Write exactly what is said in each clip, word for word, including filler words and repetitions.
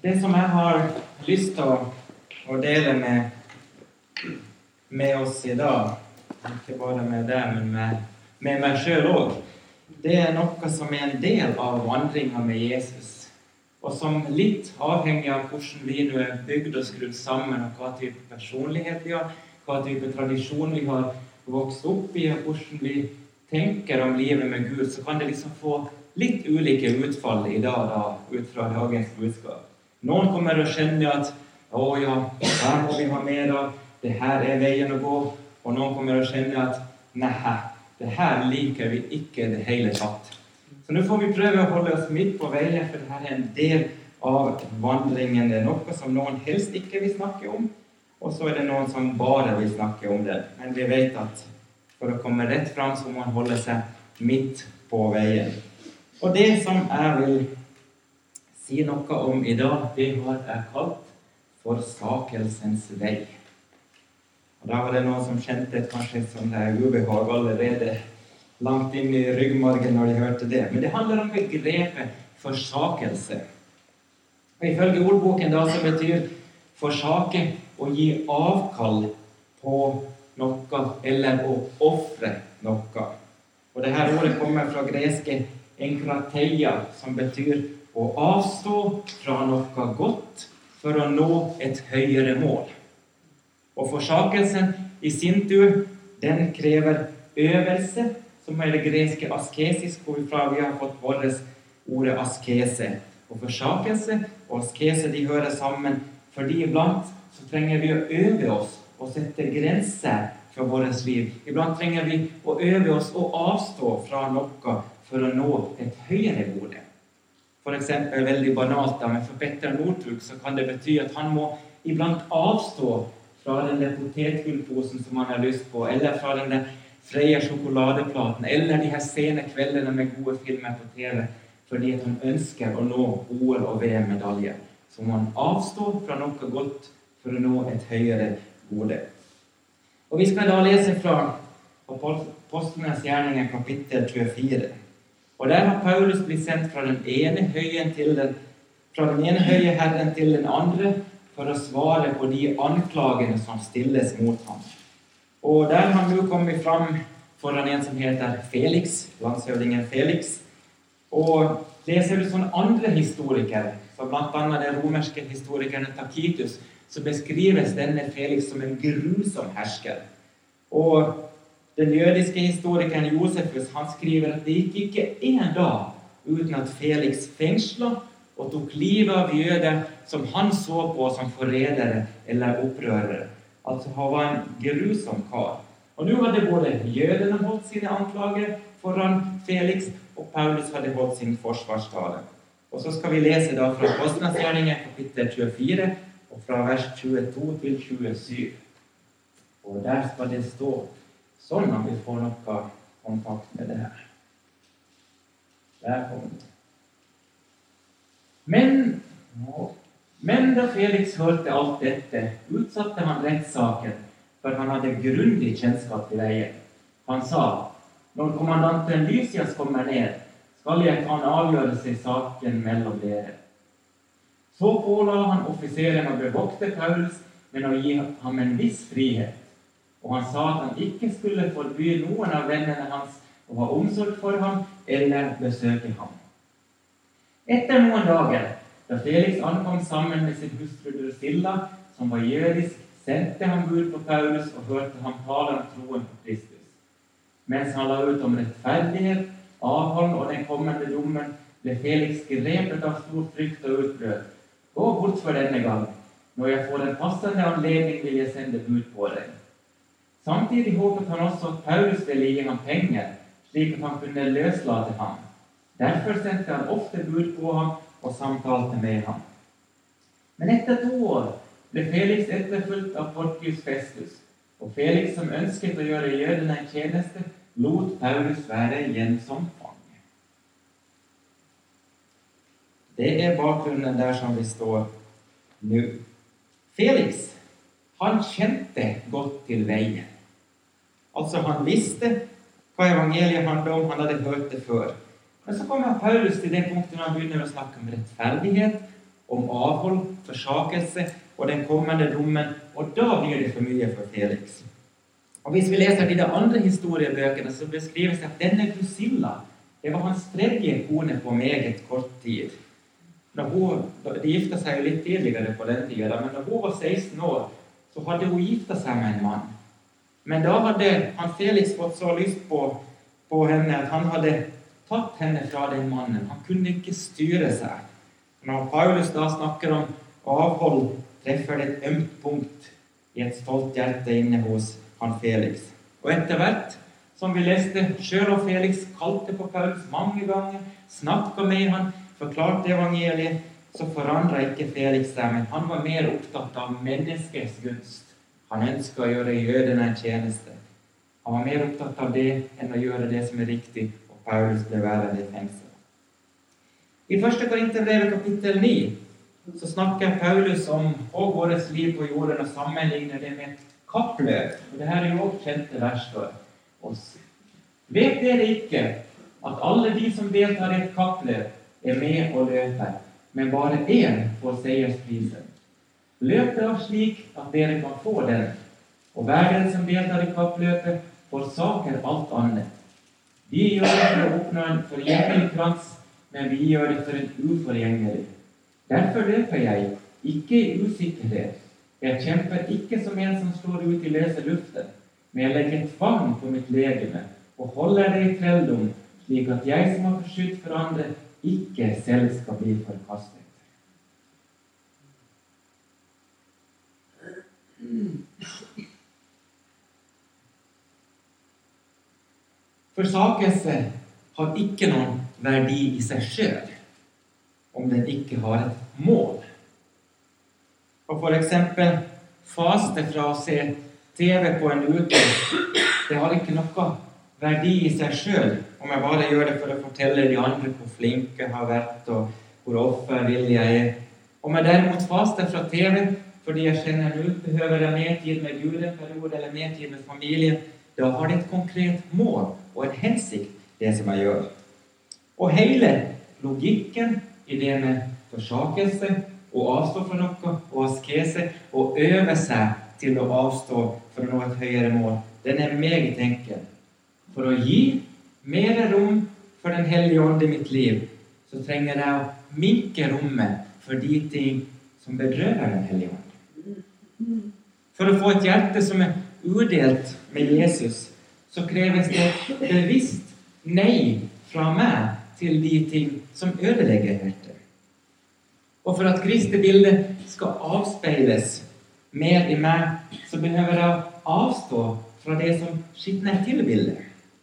Det som jeg har lyst til å, å dele med, med oss i dag, ikke bare med deg, men med, med meg selv også, det er noe som er en del av vandringen med Jesus, og som litt avhengig av hvordan vi nå er bygd og skrudd sammen, og hva type personlighet vi har, hva type tradisjon vi har vokst opp i, og hvordan vi tenker om livet med Gud, så kan det liksom få litt ulike utfall i dag, da, ut fra dagens budskap. Noen kommer å skjønne at, å ja, her må vi ha mer av, det her er veien å gå, og noen kommer å skjønne at, nei, det her liker vi ikke det hele tatt. Så nå får vi prøve å holde oss midt på veien, for det her er en del av vandringen. Det er noe som noen helst ikke vil snakke om, og så er det noen som bare vil snakke om det. Men vi vet at for å komme rett fram, så må man holde seg midt på veien. Og det som jeg vil si noe om i dag, det har jeg kalt forsakelsens vei. Og da var det noen som kjente kanskje som det er ubehag allerede langt inn i ryggmargen når de hørte det. Men det handler om begrepet forsakelse. Og ifølge ordboken da så betyr forsake å gi avkall på noe eller å offre noe. Og dette ordet kommer fra greske enkrateia, som betyr å avstå fra noe godt for å nå et høyere mål. Og forsakelsen i sin tur, den krever øvelse, som er det greske askesis, hvorfra vi har fått vårt ordet askese. Og forsakelse og askese, de hører sammen, fordi iblant så trenger vi å øve oss og sette grenser for vårt liv. Iblant trenger vi å øve oss og avstå fra noe for å nå et høyere mål. For eksempel, veldig banalt da, men for Petter Northug så kan det bety at han må iblant avstå fra den der potetgullposen som han har lyst på, eller fra den der Freia sjokoladeplaten, eller de her sene kveldene med gode filmer på T V, fordi at han ønsker å nå O L- og V M-medaljer. Så må han avstå fra noe godt for å nå et høyere gode. Og vi skal da lese fra Apostlenes gjerninger kapittel tjuefire. Og der har Paulus blitt sendt fra den ene høyen til den, fra den ene høye herren til den andre, for å svare på de anklagene som stilles mot ham. Og der har han nå kommet fram foran en som heter Felix, landshøvdingen Felix. Og leser du sånne andre historikere, så blant annet den romerske historikeren Tacitus, så beskrives denne Felix som en grusom hersker. Og den jødiske historikeren Josefus, han skriver at det gikk ikke en dag uten at Felix fengslet og tok livet av jøder som han så på som forrædere eller opprørere. Altså han var en grusom kar. Og nå hadde både jødene holdt sine anklager foran Felix, og Paulus hadde holdt sin forsvarstale. Og så skal vi lese da fra Apostlenes gjerninger kapittel tjuefire, og fra vers tjueto til tjuesju. Og der skal det stå sånn at vi får noe kontakt med det her. Der kommer det. Men, men da Felix hørte alt dette, utsatte han rettssaken, for han hadde grundig kjennskap til veien. Han sa, når kommandanten Lysias kommer ned, skal jeg ta en avgjørelse i saken mellom dere. Så påla han offiseren å bevokte Paulus, men å gi ham en viss frihet. Og han sa at han ikke skulle forby noen av vennene hans å ha omsorg for ham eller besøke ham. Etter noen dager, da Felix ankom sammen med sin hustru Drusilla, som var jødisk, sendte han bud på Paulus og hørte ham tale om troen på Kristus. Mens han la ut om rettferdighet, avhold og den kommende dommen, ble Felix grepet av stor frykt og utbrød. Gå bort for denne gang. Når jeg får en passende anledning, vil jeg sende bud på deg. Samtidig håpet han også at Paulus ville gi ham penger, slik at han kunne løslate ham. Derfor sendte han ofte bud på ham og samtalte med ham. Men etter to år ble Felix etterfulgt av Porcius Festus, og Felix, som ønsket å gjøre jødene en tjeneste, lot Paulus være igjen som fange. Det er bakgrunnen der som vi står nå. Felix, han kjente godt til veien. Altså han visste hva evangeliet handlet om, han hadde hørt det før. Men så kommer Paulus til det punktet når han begynner å snakke om rettferdighet om avhold, forsakelse og den kommende dommen, og da blir det for mye for Felix. Og hvis vi leser de andre historiebøkene, så beskrives det at denne Drusilla, det var hans tredje kone på meget kort tid. Når hun, de gifta seg jo litt tidligere på den tiden, men når hun var seksten år, så hadde hun gifta seg med en mann. Men da hadde han Felix fått så lyst på, på henne at han hadde tatt henne fra den mannen. Han kunne ikke styre seg. Når Paulus da snakker om avhold, treffer det et ømt punkt i et stolt hjerte inne hos han Felix. Og etter hvert, som vi leste, selv og Felix kalte på Paulus mange ganger, snakket med han, forklarte evangeliet, så forandret ikke Felix seg, men han var mer opptatt av menneskets gunst. Han ønsket å gjøre jødene en tjeneste. Han var mer opptatt av det enn å gjøre det som er riktig, og Paulus ble værende i fengsel. I første Korinterbrevet kapittel ni så snakker Paulus om og vårt liv på jorden og sammenligner det med kappløp. Og det her er jo også kjente vers for oss. Vet dere ikke at alle de som deltar i et kappløp er med og løper, men bare én får seiersprisen? Løp da slik at dere kan få den, og hver den som deltar i kappløpet forsaker alt annet. Vi gjør det for å oppnå en forgjengelig krans, men vi gjør det for en uforgjengelig. Derfor løper jeg, ikke i usikkerhet. Jeg kjemper ikke som en som slår ut i løse luften, men jeg legger tvang på mitt legeme, og holder det i trelldom, slik at jeg som har forskytt for andre, ikke selv skal bli forkastet. Forsakelse har ikke noen verdi i seg selv, om den ikke har et mål. Og for eksempel, faste fra å se T V på en uke, det har ikke noe verdi i seg selv, om jeg bare gjør det for å fortelle de andre hvor flink jeg har vært, og hvor offervillig jeg er. Om jeg derimot faster fra T V, fordi jeg kjenner ut, behøver jeg mer tid med Gud en periode, eller mer tid med familien, da har det et konkret mål og en hensikt, det som jeg gjør. Og hele logikken i det med forsakelse, å avstå fra noe, og askese, og øve seg til å avstå for å nå et høyere mål, den er meget enkel. For å gi mer rom for den hellige ånd i mitt liv, så trenger jeg å minke rommet for de ting som bedrøver den hellige ånd. For å få et hjerte som er udelt med Jesus, så kreves det bevisst nei fra meg til de ting som ødelegger hjertet. Og for at Kristi bilde skal avspeiles mer i meg, så behøver jeg avstå fra det som skitner til bildet.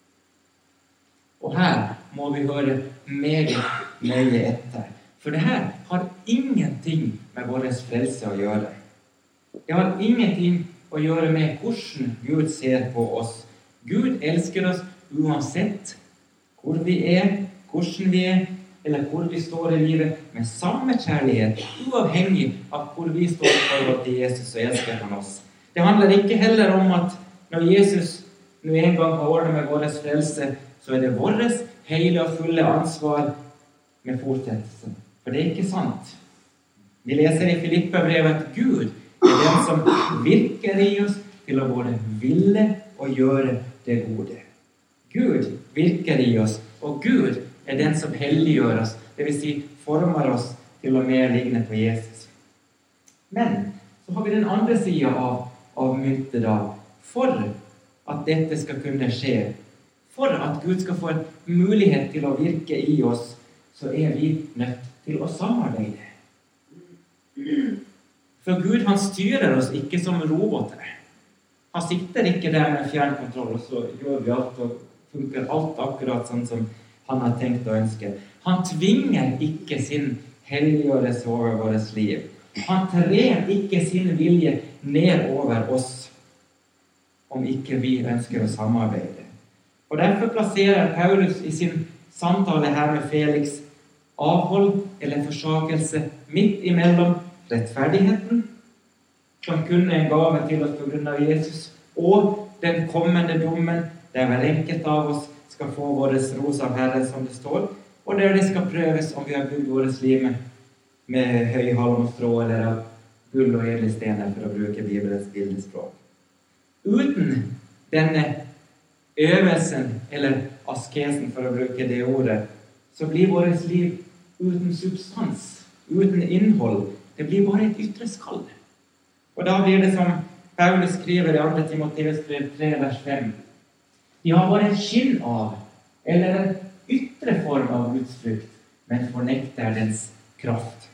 Og her må vi høre meget nøye etter. For det her har ingenting med vår frelse å gjøre. Det har ingenting å gjøre med hvordan Gud ser på oss. Gud elsker oss uansett hvor vi er, hvordan vi er, eller hvor vi står i livet, med samme kjærlighet, uavhengig av hvor vi står i forhold til Jesus, og elsker han oss. Det handler ikke heller om at når Jesus nå en gang har ordnet med vår frelse, så er det vårt hele og fulle ansvar med fortsettelsen. For det er ikke sant. Vi leser i Filipperbrevet at Gud er den som virker i oss til å både ville og gjøre det gode. Gud virker i oss, og Gud er den som helliggjør oss, det vil si former oss til å mer ligne på Jesus. Men så har vi den andre siden av, av myntet da. For at dette skal kunne skje, for at Gud skal få en mulighet til å virke i oss, så er vi nødt til å samarbeide. For Gud, han styrer oss ikke som roboter. Han sitter ikke der med fjernkontroll, og så gjør vi alt, og funker alt akkurat sånn som han har tenkt og ønsket. Han tvinger ikke sin helliggjørelse over vårt liv. Han trer ikke sin vilje ned over oss, om ikke vi ønsker å samarbeide. Og derfor plasserer Paulus i sin samtale her med Felix avhold eller forsakelse midt imellom rettferdigheten, som kun er en gave til oss på grunn av Jesus, og den kommende dommen, der hver enkelt av oss skal få vår ros av Herren, som det står, og der det skal prøves om vi har bygd vårt liv med med høyhalmstrå eller av gull og edelstener, for å bruke Bibelens bildespråk. Uten denne øvelsen, eller askesen for å bruke det ordet, så blir vårt liv uten substans, uten innhold. Det blir bare et ytre skall. Og da blir det som Paulus skriver i andre Timoteus brev tre, vers fem. De har bare et skinn av, eller en ytre form av Guds frukt, men fornekter dens kraft.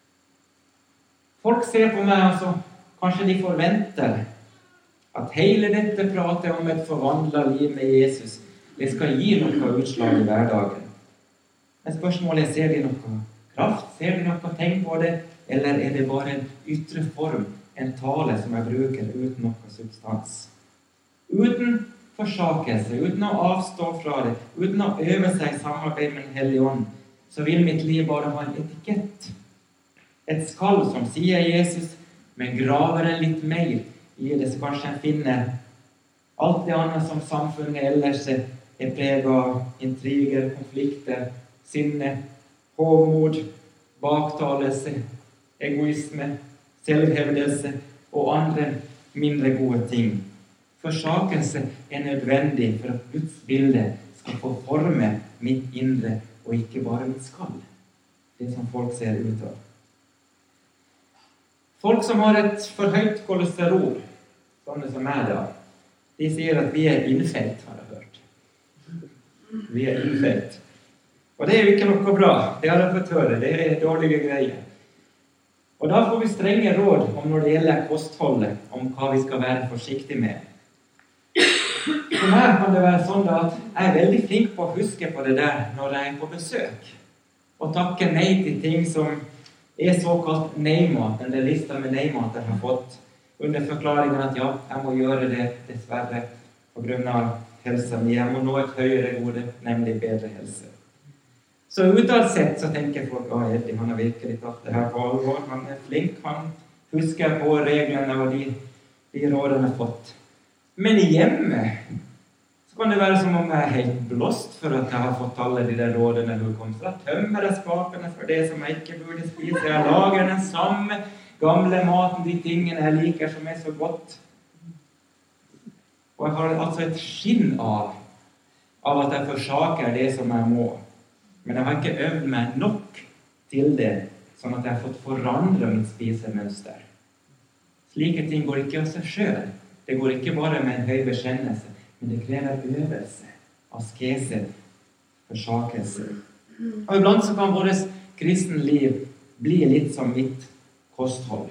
Folk ser på meg, altså, kanskje de forventer at hele dette pratet om et forvandlet liv med Jesus, det skal gi noe utslag i hverdagen. Men spørsmålet er, ser de noe kraft? Ser de noe tegn på det? Eller er det bare en ytre form, en tale som jeg bruker uten noe substans? Uten forsakelse, uten å avstå fra det, uten å øve seg i samarbeid med den hellige ånd, så vil mitt liv bare ha en etikett. Et skall som sier Jesus, men graver en litt mer i det, så kanskje en finner alt det andre som samfunnet ellers er preget av: intriger, konflikter, sinne, hovmod, baktalelse, egoisme, selvhevdelse og andre mindre gode ting. Forsakelse er nødvendig for at Guds bilde skal få forme mitt indre, og ikke bare mitt skall. Det som folk ser ut av. Folk som har et for høyt kolesterol, sånne som er da, de sier at vi er innfelt, har jeg hørt. Vi er innfelt. Og det er jo ikke noe bra. Det har jeg fått høre. Det er dårlige greier. Og da får vi strenge råd om når det gjelder kostholdet, om hva vi skal være forsiktige med. For meg kan det være sånn at jeg er veldig flink på å huske på det der når jeg er på besøk, og takke nei til ting som er såkalt nei-mat, den lista med nei-mat jeg har fått, under forklaringen at ja, jeg må gjøre det dessverre på grunn av helsa mi. Jeg må nå et høyere gode, nemlig bedre helse. Så utad sett så tenker folk, å, Eddie, han har virkelig tatt det her på alvor, han er flink, han husker på reglene og de, de rådene han har fått. Men i hjemmet så kan det være som om jeg er helt blåst for at jeg har fått alle de der rådene hukomst. Da tømmer jeg skapene for det som jeg ikke burde spise. Jeg lager den samme gamle maten, de tingene jeg liker som er så godt. Og jeg har altså et skinn av, av at jeg forsaker det som jeg må. Men jeg har ikke øvd meg nok til det, sånn at jeg har fått forandret mitt spisemønster. Slike ting går ikke av seg selv. Det går ikke bare med en høy bekjennelse, men det krever øvelse, askese, forsakelse. Og iblant så kan vårt kristenliv bli litt som mitt kosthold.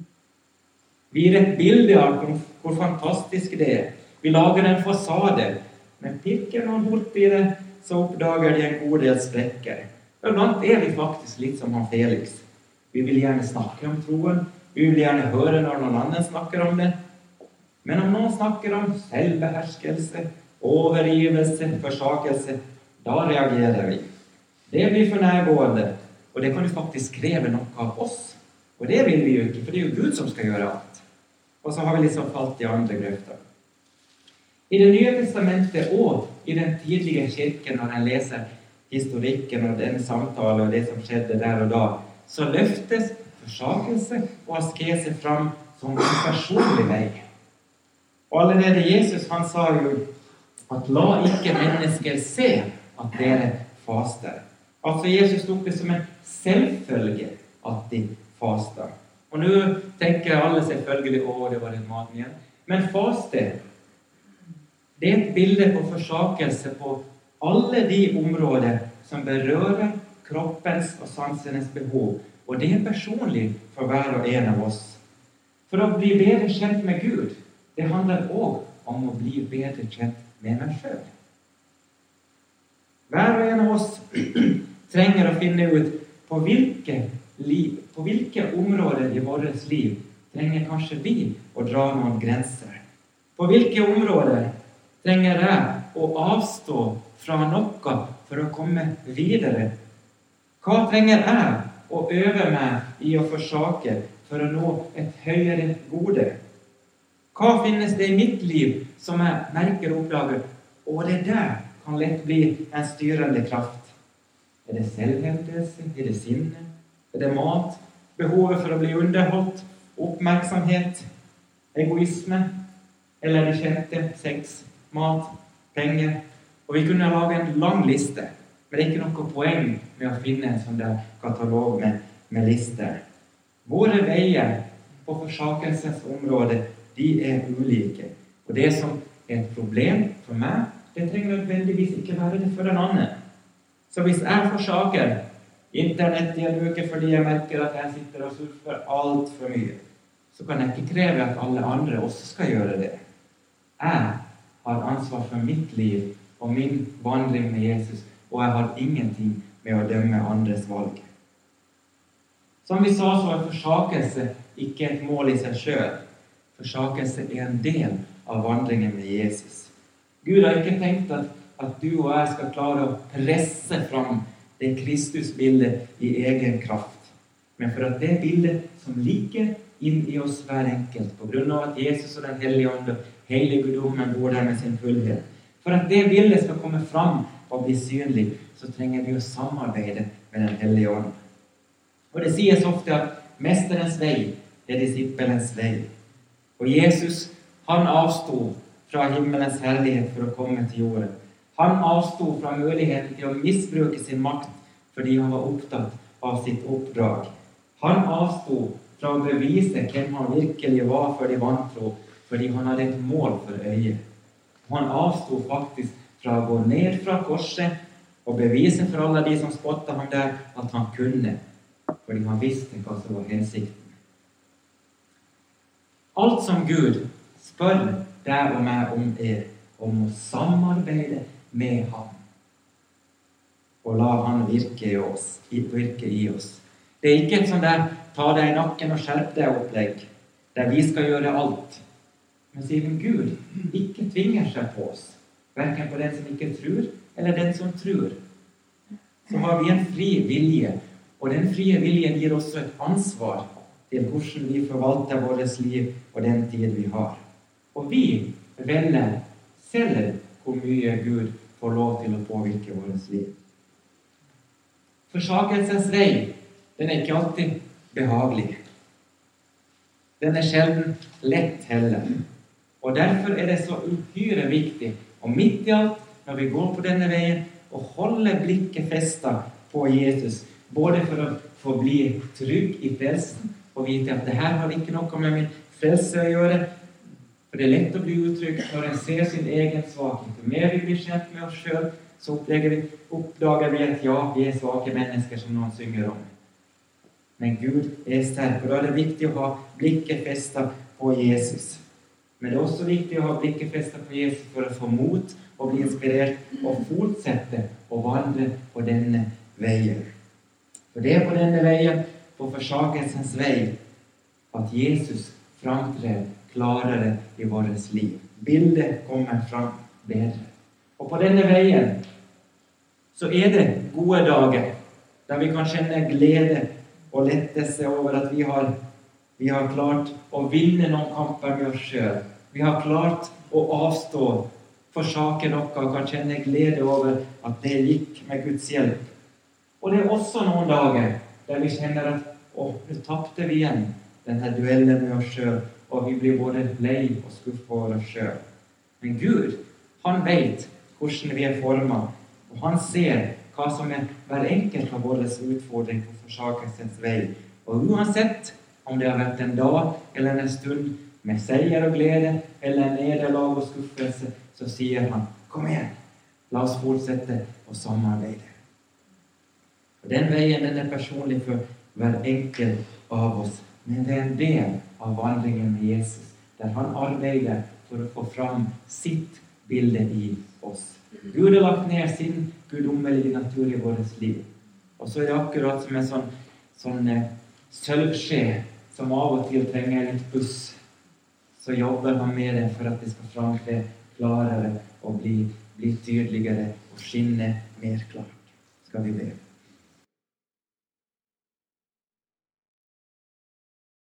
Vi gir et bilde av hvor fantastisk det er. Vi lager en fasade, men pirker noen bort i det, så oppdager de en god del sprekker. Og iblant er vi faktisk litt som han Felix. Vi vil gjerne snakke om troen, vi vil gjerne høre når noen annen snakker om det. Men om noen snakker om selvbeherskelse, overgivelse, forsakelse, da reagerer vi. Det blir for nærgående, og det kan jo faktisk kreve noe av oss. Og det vil vi jo ikke, for det er jo Gud som skal gjøre alt. Og så har vi liksom falt i andre grøfter. I det nye testamentet og i den tidlige kirken, når en leser historikken og den samtalen og det som skjedde der og da, så løftes forsakelse og askese fram som en personlig vei. Og allerede Jesus, han sa jo at la ikke mennesker se at dere faster. Altså Jesus tok det som en selvfølge at de faster. Og nå tenker alle selvfølgelig, å, det var en mat igjen. Men faste, det er et bilde på forsakelse på alle de områder som berører kroppens og sansenes behov. Og det er personlig for hver og en av oss. For å bli bedre kjent med Gud, det handler også om å bli bedre kjent med meg selv. Hver og en av oss trenger å finne ut på hvilke, liv, på hvilke områder i vårt liv trenger kanskje vi å dra noen grenser. På hvilke områder trenger jeg å avstå fra noe for å komme videre. Hva trenger jeg å øve meg i å forsake for å nå et høyere gode? Hva finnes det i mitt liv som jeg merker og oppdager? Og det der kan lett bli en styrende kraft. Er det selvhevdelse? Er det sinne? Er det mat? Behovet for å bli underholdt? Oppmerksomhet? Egoisme? Eller de kjente sex, mat, penger? Og vi kunne lage en lang liste, men det er ikke noe poeng med å finne en sånn der katalog med, med lister. Våre veier på forsakelsesområdet, de er ulike. Og det som er et problem for meg, det trenger nødvendigvis ikke være det for en annen. Så hvis jeg forsaker internett i en uke fordi jeg merker at jeg sitter og surfer alt for mye, så kan jeg ikke kreve at alle andre også skal gjøre det. Jeg har ansvar for mitt liv og min vandring med Jesus, og jeg har ingenting med å dømme andres valg. Som vi sa, så er forsakelse ikke et mål i seg selv. Forsakelse er en del av vandringen med Jesus. Gud har ikke tenkt at, at du og jeg skal klare å presse fram det Kristusbildet i egen kraft. Men for at det bildet som ligger inn i oss hver enkelt, på grunn av at Jesus og den hellige ånd og hele guddommen bor der med sin fullhet, for at det bildet skal komme fram og bli synlig, så trenger vi å samarbeide med den hellige ånd. Og det sies ofte at mesterens vei er disippelens vei. Og Jesus, han avstod fra himmelens herlighet for å komme til jorden. Han avstod fra muligheten til å misbruke sin makt fordi han var opptatt av sitt oppdrag. Han avstod fra å bevise hvem han virkelig var for de vantro, fordi han hadde et mål for øyet. Han avstod faktisk fra å gå ned fra korset og bevise for alle de som spottet ham der at han kunne, fordi han visste hva som var hensikten. Alt som Gud spør deg og meg om er om å samarbeide med ham og la han virke i oss, virke i oss. Det er ikke et sånn der ta deg i nakken og skjerp deg opplegg der vi skal gjøre alt. Men siden Gud ikke tvinger seg på oss, hverken på den som ikke tror eller den som tror, så har vi en fri vilje, og den frie viljen gir også et ansvar til hvordan vi forvalter vårt liv og den tid vi har. Og vi velger selv hvor mye Gud får lov til å påvirke vårt liv. Forsakelsens vei, den er ikke alltid behagelig. Den er sjelden lett heller. Og derfor er det så uhyre viktig, og midt i alt, når vi går på denne veien, å holde blikket festet på Jesus, både for å få bli trygg i frelsen, og vite at det her har ikke noe med min frelse å gjøre. For det er lett å bli utrygg når en ser sin egen svakhet. Jo mer vi blir kjent med oss selv, så oppdager vi, oppdager vi at ja, vi er svake mennesker som noen synger om. Men Gud er sterk, og da er det viktig å ha blikket festet på Jesus. Men det er også viktig å ha blikket festet på Jesus for å få mot og bli inspirert og fortsette å vandre på denne veien. For det er på denne veien, på forsakelsens vei, at Jesus framtrer klarere i vårt liv. Bildet kommer fram bedre. Og på denne veien så er det gode dager, der vi kan kjenne glede og lettelse over at vi har, vi har klart å vinne noen kamper med oss selv. Vi har klart å avstå, forsake noe, og kan kjenne glede over at det gikk med Guds hjelp. Og det er også noen dager der vi kjenner at å, nå tappte vi igjen denne duellen med oss selv, og vi blir både lei og skuffet over oss selv. Men Gud, han vet hvordan vi er formet, og han ser hva som er hver enkelt av våre utfordring på forsakelsens vei. Og uansett om det har vært en dag eller en stund med seier og glede, eller nederlag og skuffelse, så sier han, kom igjen, la oss fortsette å samarbeide. Og den veien, den er personlig for hver enkelt av oss, men det er en del av vandringen med Jesus, der han arbeider for å få fram sitt bilde i oss. Gud har lagt ned sin guddommelige natur i vårt liv. Og så er det akkurat som en sånn, sånn eh, sølvskje som av og til trenger litt buss. Så jobber han med det for at det skal framtre klarere og bli, bli tydeligere og skinne mer klart. Skal vi be.